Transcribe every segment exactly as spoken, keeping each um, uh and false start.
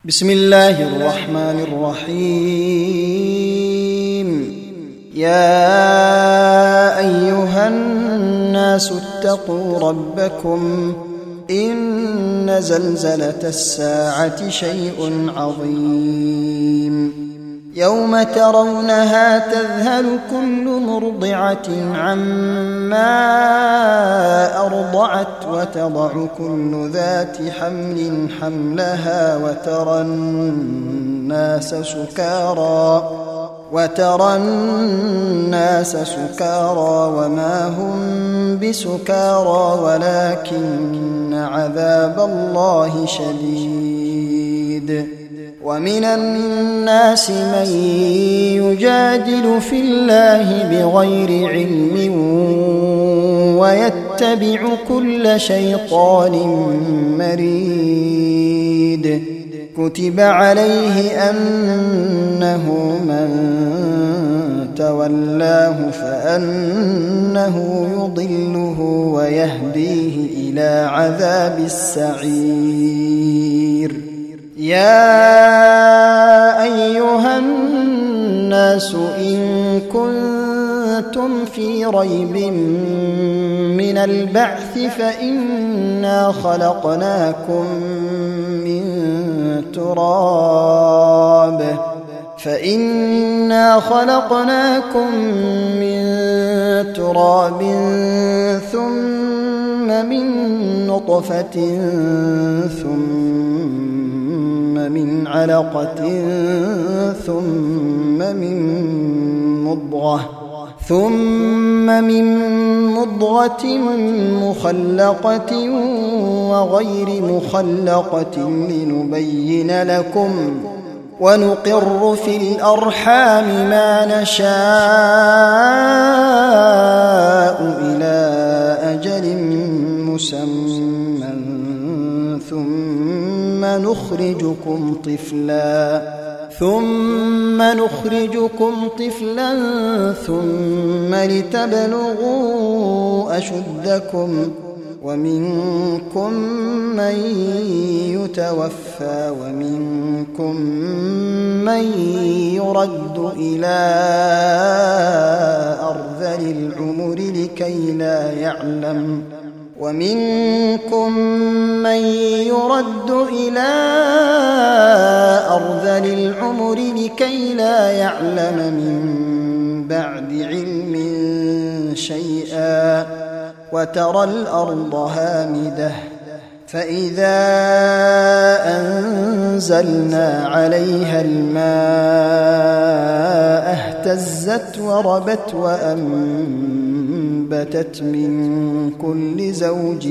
بسم الله الرحمن الرحيم. يا أيها الناس اتقوا ربكم إن زلزلة الساعة شيء عظيم يوم ترونها تذهل كل مرضعة عما أرضعت وتضع كل ذات حمل حملها وترى الناس سكارى وترى الناس سكارى وما هم بسكارى ولكن عذاب الله شديد. ومن الناس من يجادل في الله بغير علم ويتبع كل شيطان مريد. كتب عليه أنه من تولاه فأنه يضله ويهديه إلى عذاب السعير. يا أيها الناس إن كنتم في ريب من البعث فإنا خلقناكم من تراب فإنا خلقناكم من تراب ثم من نطفة ثم من علقة ثم من مضغة ثم من مضغة مخلقة وغير مخلقة لنبين لكم ونقر في الأرحام ما نشاء إلى أجل مسمى ثم نخرجكم طفلا ثم نخرجكم طفلا ثم لتبلغوا أشدكم ومنكم من يتوفى ومنكم من يرد إلى أرذل العمر لكي لا يعلم ومنكم من يرد إلى أرذل العمر لكي لا يعلم من بعد علم شيئا. وترى الأرض هامدة فإذا أنزلنا عليها الماء اهتزت وربت وأنبتت من كل زوج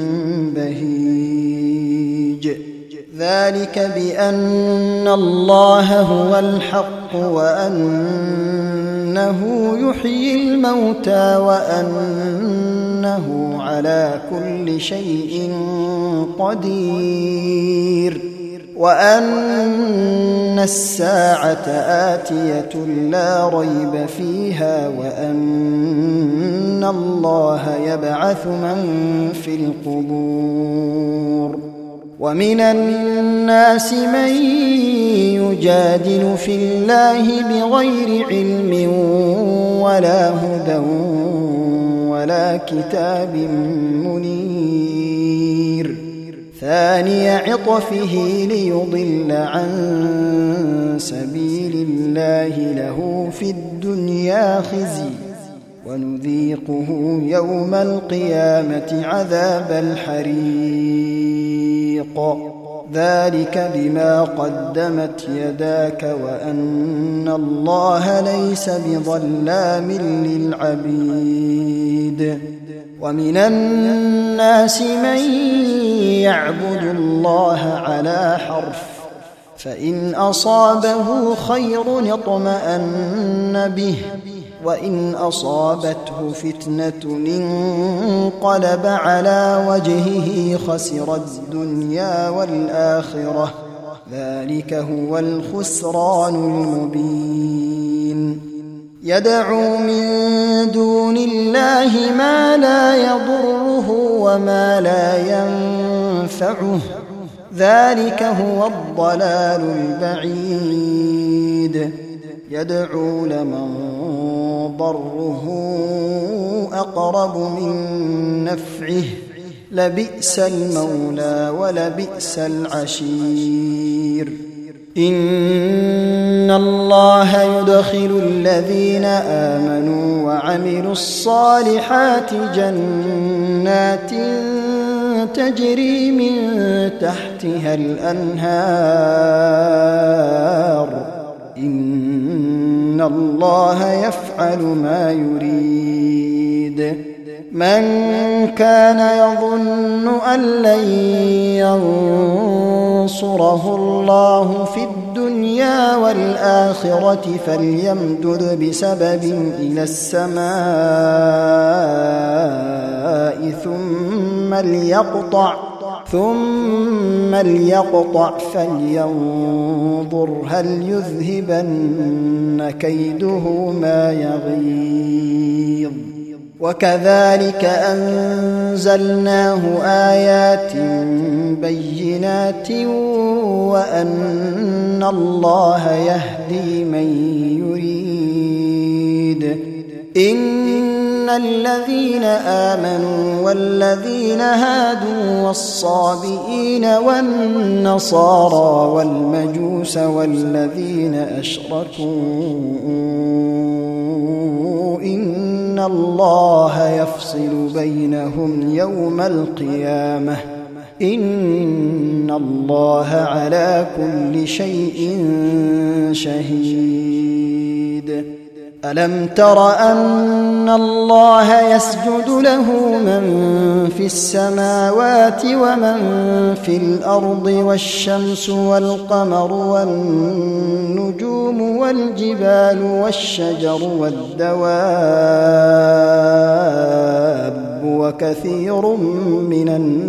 بهيج. ذلك بأن الله هو الحق وأنه يحيي الموتى وأنه على كل شيء قدير وأن الساعة آتية لا ريب فيها وأن الله يبعث من في القبور. ومن الناس من يجادل في الله بغير علم ولا هدى ولا كتاب منير. ثاني عطفه ليضل عن سبيل الله له في الدنيا خزي ونذيقه يوم القيامة عذاب الحريق. ذلك بما قدمت يداك وأن الله ليس بظلام للعبيد. ومن الناس من يعبد الله على حرف فإن أصابه خير اطمأن به وإن أصابته فتنة انقلب على وجهه خسر الدنيا والآخرة. ذلك هو الخسران المبين. يدعو من دون الله ما لا يضره وما لا ينفعه ذلك هو الضلال البعيد يدعو لمن ضره أقرب من نفعه لبئس المولى ولبئس العشير إن الله يدخل الذين آمنوا وعملوا الصالحات جنات تجري من تحتها الأنهار إن الله يفعل ما يريد من كان يظن أن لن ينصره الله في الدنيا والآخرة فليمدد بسبب إلى السماء ثم ليقطع ثم ليقطع فلينظر هل يذهبن كيده ما يغيظ وكذلك أنزلناه آيات بينات وأن الله يهدي من يريد إن الذين آمنوا والذين هادوا والصابئين والنصارى والمجوس والذين أشركوا إن الله يفصل بينهم يوم القيامة إن الله على كل شيء شهيد ألم تر أن الله يسجد له من في السماوات ومن في الأرض والشمس والقمر والنجوم والجبال والشجر والدواب وكثير من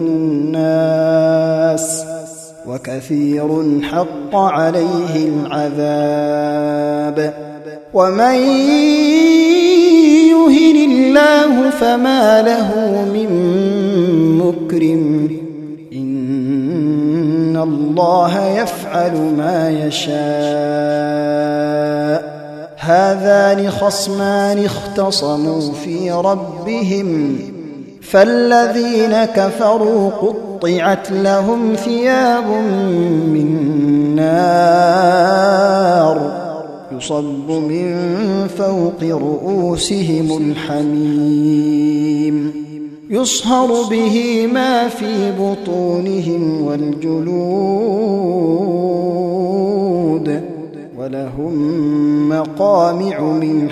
الناس وكثير حق عليه العذاب ومن يهن الله فما له من مكرم إن الله يفعل ما يشاء هذان خصمان اختصموا في ربهم فالذين كفروا قطعت لهم ثياب من نار يصب من فوق رؤوسهم الحميم يصهر به ما في بطونهم والجلود ولهم مقامع من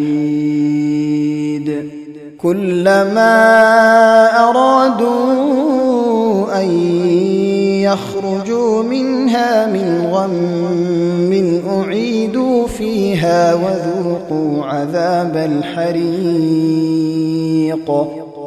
حديد كلما أرادوا أن يخرجوا منها من غم أعيدوا فيها وذوقوا عذاب الحريق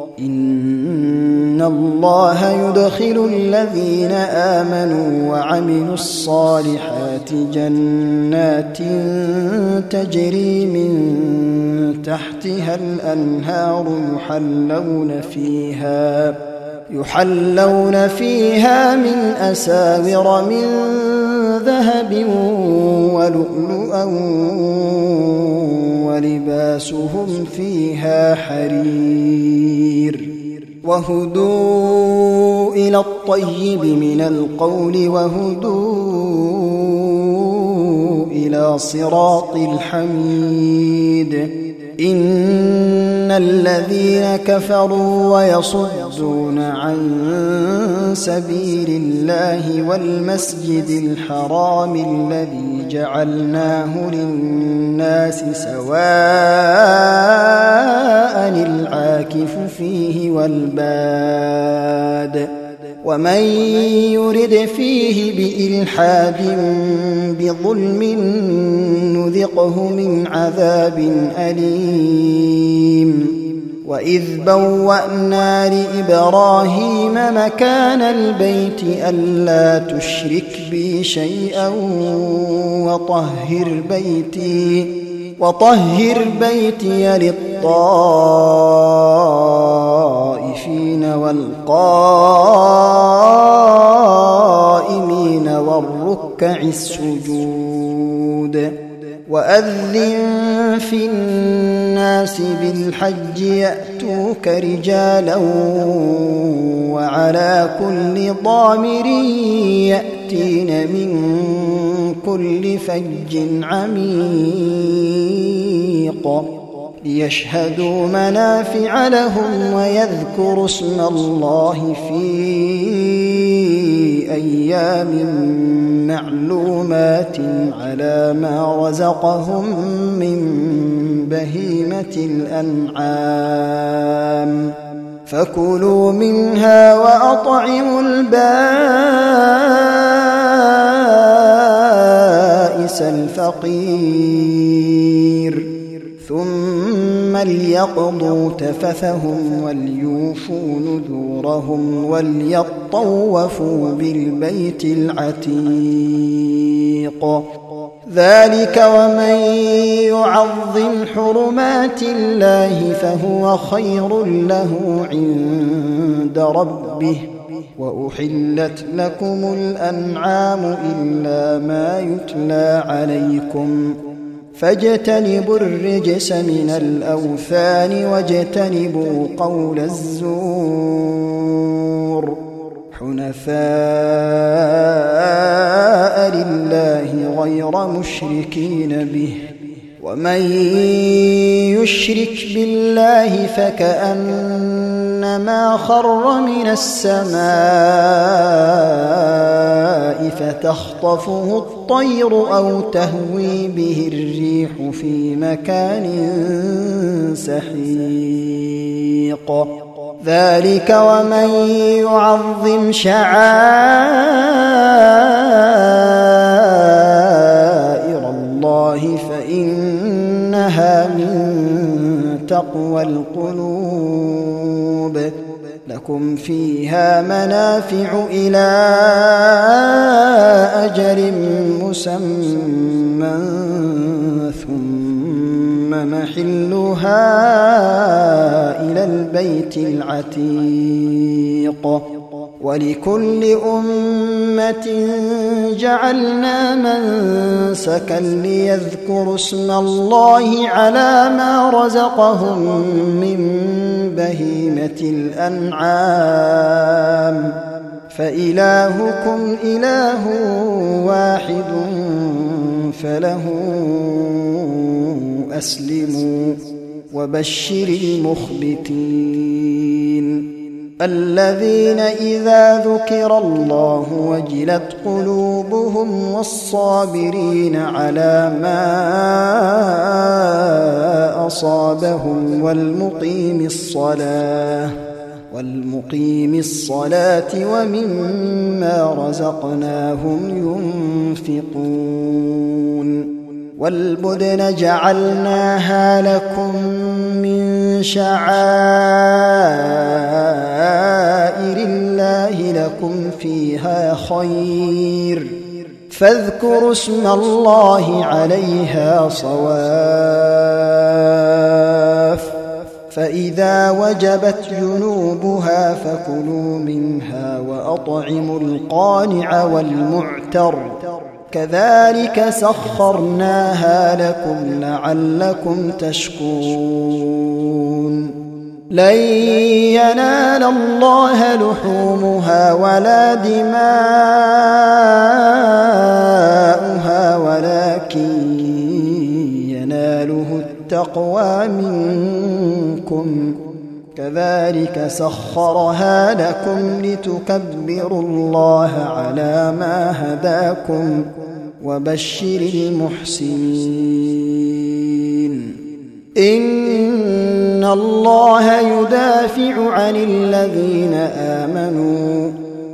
إن الله يدخل الذين آمنوا وعملوا الصالحات جنات تجري من تحتها الأنهار يحلون فيها يحلون فيها من أساور من ذهب ولؤلؤا ولباسهم فيها حرير وهدوا إلى الطيب من القول وهدوا إلى صراط الحميد إن الذين كفروا ويصدون عن سبيل الله والمسجد الحرام الذي جعلناه للناس سواء العاكف فيه والباد ومن يرد فيه بإلحاد بظلم نذقه من عذاب أليم وإذ بوأنا لإبراهيم مكان البيت ألا تشرك بي شيئا وطهر بيتي وطهر بيتي للطائفين والقائمين الركع السجود وأذن في الناس بالحج يأتوك رجالا وعلى كل ضامر يأتين من كل فج عميق ليشهدوا منافع لهم ويذكروا اسم الله في أيام معلومات على ما رزقهم من بهيمة الأنعام فكلوا منها وأطعموا البائس الفقير ثم ليقضوا تفثهم وليوفوا نذورهم وليطوفوا بالبيت العتيق ذلك ومن يعظم حرمات الله فهو خير له عند ربه وأحلت لكم الأنعام إلا ما يتلى عليكم فاجتنبوا الرجس من الأوثان واجتنبوا قول الزور حنفاء لله غير مشركين به ومن يشرك بالله فكأنما خر من السماء فتخطفه الطير أو تهوي به الريح في مكان سحيق ذلك ومن يعظم شعائر الله فإنها من تقوى القلوب لكم فيها منافع إلى أجل مسمى ثم محلها إلى البيت العتيق ولكل أمة جعلنا منسكا ليذكروا اسم الله على ما رزقهم من بهيمة الأنعام فإلهكم إله واحد فله أسلموا وبشر المخبتين الذين إذا ذكر الله وجلت قلوبهم والصابرين على ما أصابهم والمقيم الصلاة والمقيم الصلاة ومما رزقناهم ينفقون والبدن جعلناها لكم من شعائر الله لكم فيها خير فاذكروا اسم الله عليها صواف فإذا وجبت جنوبها فكلوا منها وأطعموا القانع والمعتر كذلك سخرناها لكم لعلكم تشكرون لن ينال الله لحومها ولا دماؤها ولكن يناله التقوى منكم كذلك سخرها لكم لتكبروا الله على ما هداكم وبشر المحسنين إن الله يدافع عن الذين آمنوا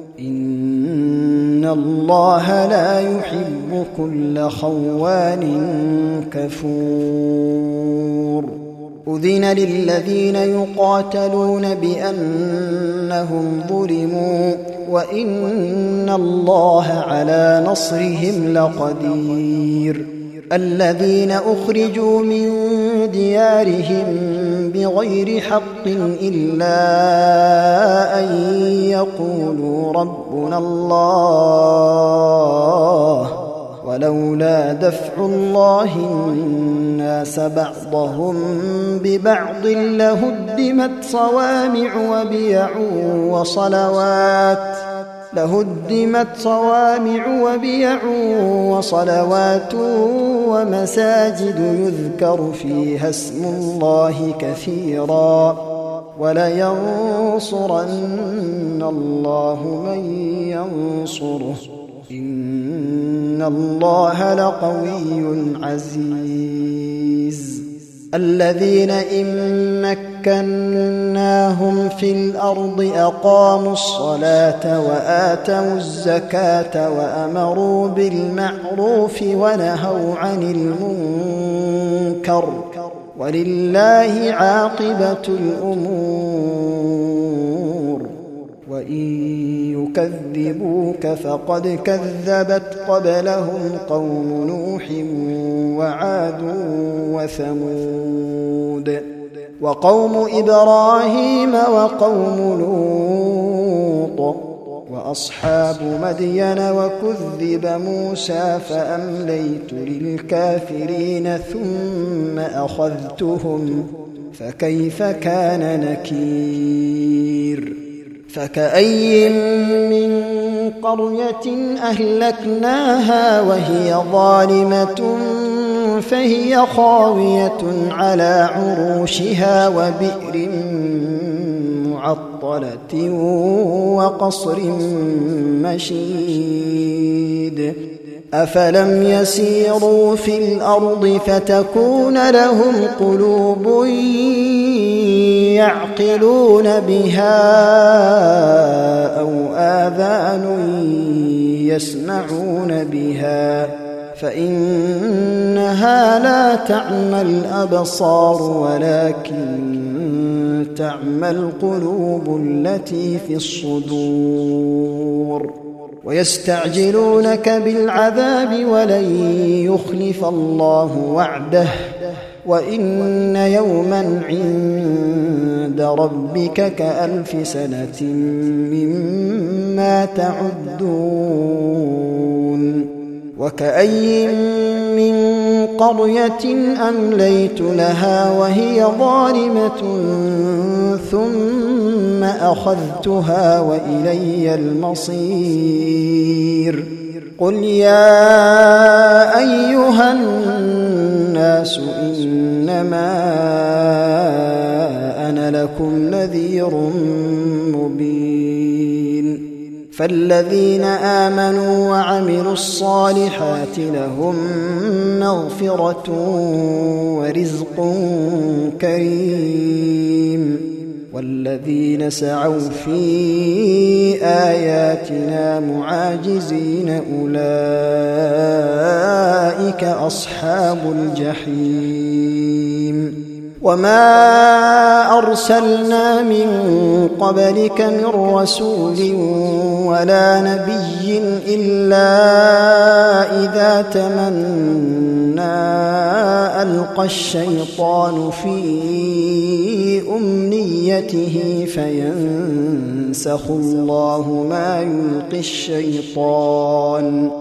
إن الله لا يحب كل خوان كفور أذن للذين يقاتلون بأنهم ظلموا وإن الله على نصرهم لقدير الذين أخرجوا من ديارهم بغير حق إلا أن يقولوا ربنا الله ولولا دفع الله الناس بعضهم ببعض لهدمت صوامع وبيع وصلوات لهدمت صوامع وبيع وصلوات ومساجد يذكر فيها اسم الله كثيرا ولينصرن الله من ينصره إن الله لقوي عزيز الذين إن مكناهم في الأرض أقاموا الصلاة وآتوا الزكاة وأمروا بالمعروف ونهوا عن المنكر ولله عاقبة الأمور وإن يكذبوك فقد كذبت قبلهم قوم نوح وعاد وثمود وقوم إبراهيم وقوم لوط وأصحاب مدين وكذب موسى فأمليت للكافرين ثم أخذتهم فكيف كان نكير فكأي من قرية أهلكناها وهي ظالمة فهي خاوية على عروشها وبئر معطلة وقصر مشيد أفلم يسيروا في الأرض فتكون لهم قلوب يعقلون بها أو آذان يسمعون بها فإنها لا تعمى الأبصار ولكن تعمى القلوب التي في الصدور ويستعجلونك بالعذاب ولن يخلف الله وعده وإن يوما عند ربك كألف سنة مما تعدون وكأي من قرية أمليت لها وهي ظالمة ثم أخذتها وإلي المصير قل يا أيها الناس إنما أنا لكم نذير مبين فالذين آمنوا وعملوا الصالحات لهم مغفرة ورزق كريم والذين سعوا في آياتنا معاجزين أولئك أصحاب الجحيم وما أرسلنا من قبلك من رسول ولا نبي إلا إذا تمنى ألقى الشيطان في أمنيته فينسخ الله ما يلقي الشيطان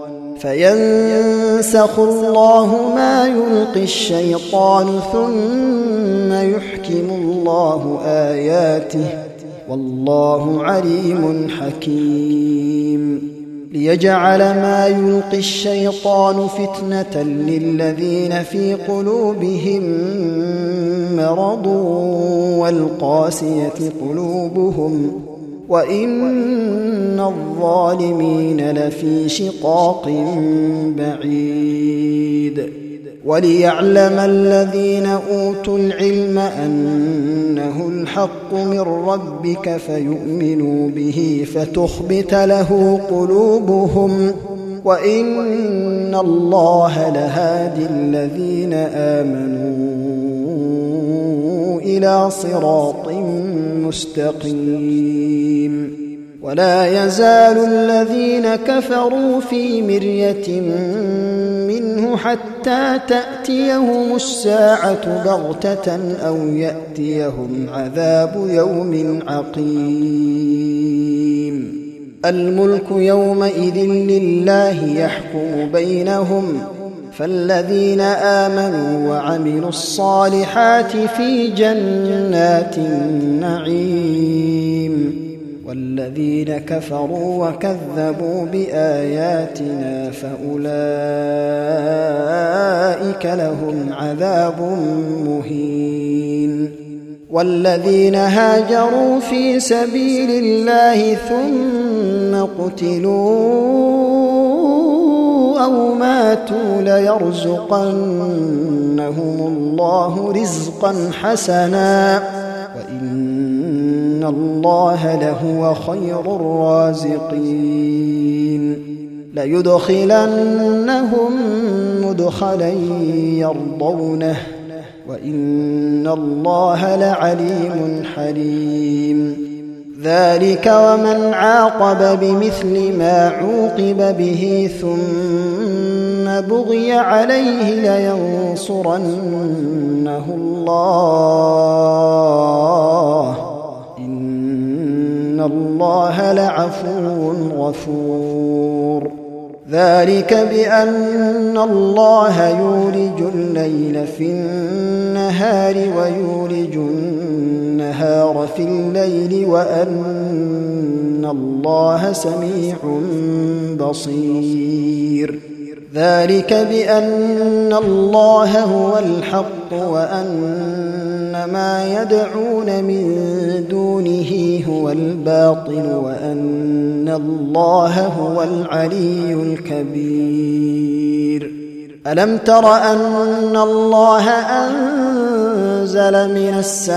فينسخ الله ما يلقي الشيطان ثم يحكم الله آياته والله عليم حكيم ليجعل ما يلقي الشيطان فتنة للذين في قلوبهم مرض والقاسية قلوبهم وإن الظالمين لفي شقاق بعيد وليعلم الذين أوتوا العلم أنه الحق من ربك فيؤمنوا به فتخبت له قلوبهم وإن الله لهادي الذين آمنوا إلى صراط مستقيم ولا يزال الذين كفروا في مرية منه حتى تأتيهم الساعة بغتة أو يأتيهم عذاب يوم عقيم. الملك يومئذ لله يحكم بينهم، فالذين آمنوا وعملوا الصالحات في جنات النعيم، والذين كفروا وكذبوا بآياتنا فأولئك لهم عذاب مهين. والذين هاجروا في سبيل الله ثم قتلوا أو ماتوا ليرزقنهم الله رزقا حسنا وإن الله لهو خير الرازقين. ليدخلنهم مدخلا يرضونه وإن الله لعليم حليم. ذلك ومن عاقب بمثل ما عوقب به ثم بغي عليه لينصرنه الله إن الله لعفو غفور. ذلك بأن الله يولج الليل في النهار ويولج النهار في الليل وأن الله سميع بصير. ذلك بأن الله هو الحق وأن ما يدعون من دونه هو الباطل وأن الله هو العلي الكبير. ألم تر أن الله أنزل من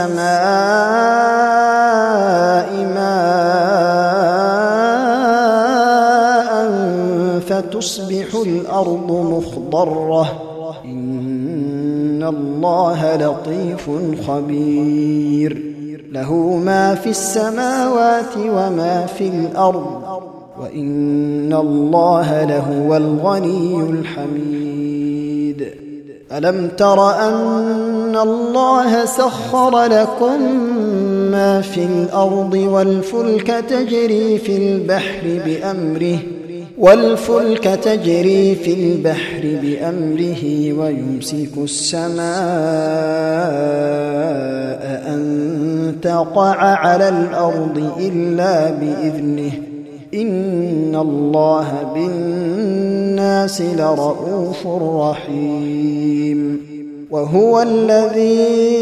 السماء ماء فتصبح الأرض مخضرة إن الله لطيف خبير. له ما في السماوات وما في الأرض وإن الله لهو الغني الحميد. ألم تر أن الله سخر لكم ما في الأرض والفلك تجري في البحر بأمره والفلك تجري في البحر بأمره ويمسك السماء أن تقع على الأرض إلا بإذنه إن الله بالناس لرءوف رحيم. وهو الذي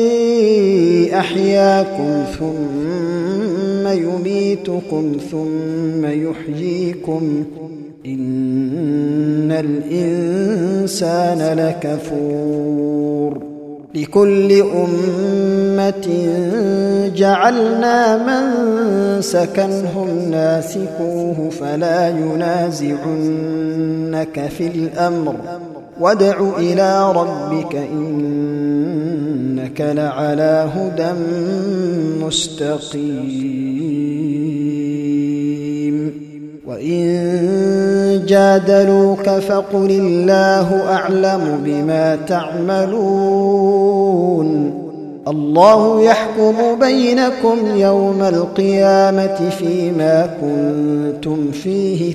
أحياكم ثم يميتكم ثم يحييكم إن الإنسان لكفور. لكل أمة جعلنا منسكا هم ناسكوه فلا ينازعنك في الأمر وادع إلى ربك إنك لعلى هدى مستقيم. وإن جادلوك فقل الله أعلم بما تعملون. الله يحكم بينكم يوم القيامة فيما كنتم فيه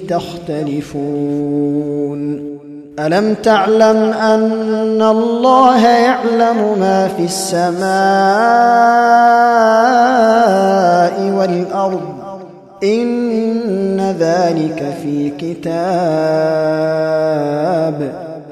تختلفون. ألم تعلم أن الله يعلم ما في السماء والأرض إن ذلك في كتاب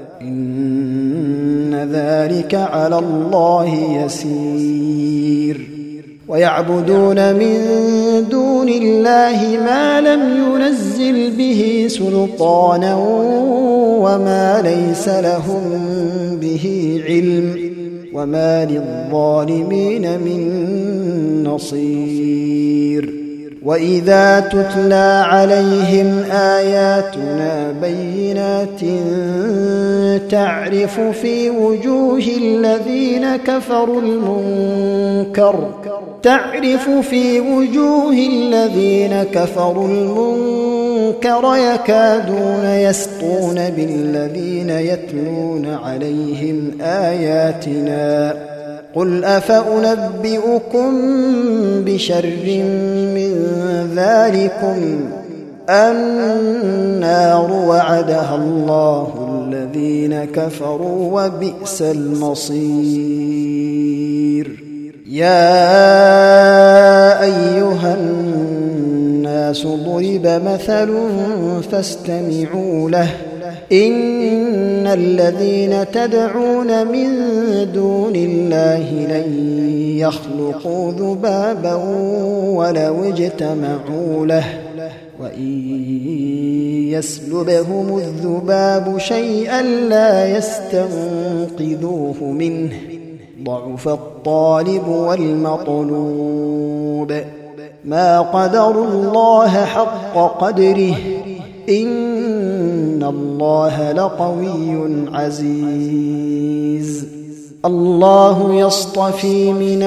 إن ذلك على الله يسير. ويعبدون من دون الله ما لم ينزل به سلطانا وما ليس لهم به علم وما للظالمين من نصير. وإذا تتلى عليهم آياتنا بينات تعرف في وجوه الذين كفروا المنكر تعرف في وجوه الذين كفروا المنكر يكادون يسطون بالذين يتلون عليهم آياتنا قل أفأنبئكم بشر من ذلكم النار وعدها الله الذين كفروا وبئس المصير يا أيها الناس ضرب مثل فاستمعوا له إن الذين تدعون من دون الله لن يخلقوا ذبابا ولو اجتمعوا له وإن يسلبهم الذباب شيئا لا يستنقذوه منه ضعف الطالب والمطلوب ما قدروا الله حق قدره إن الله لقوي عزيز الله يصطفي من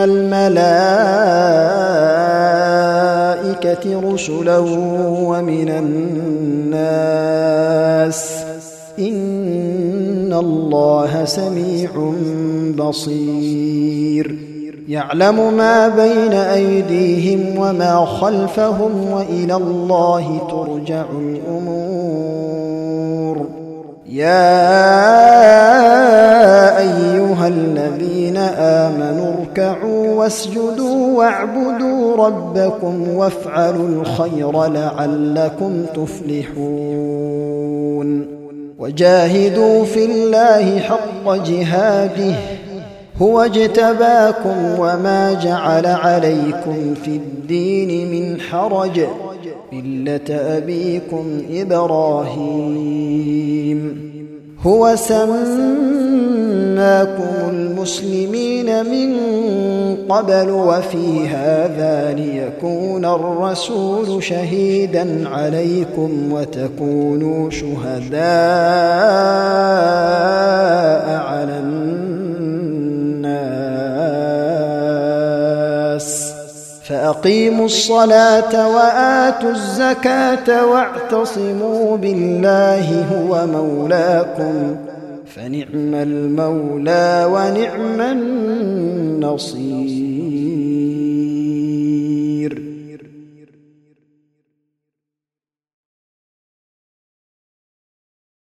الملائكة رسلا ومن الناس إن الله سميع بصير يعلم ما بين أيديهم وما خلفهم وإلى الله ترجع الأمور يا أيها الذين آمنوا اركعوا واسجدوا واعبدوا ربكم وافعلوا الخير لعلكم تفلحون وجاهدوا في الله حق جهاده هو اجتباكم وما جعل عليكم في الدين من حرج ملة أبيكم إبراهيم هو سماكم المسلمين من قبل وفي هذا ليكون الرسول شهيدا عليكم وتكونوا شهداء على الناس فأقيموا الصلاة وآتوا الزكاة واعتصموا بالله هو مولاكم فنعم المولى ونعم النصير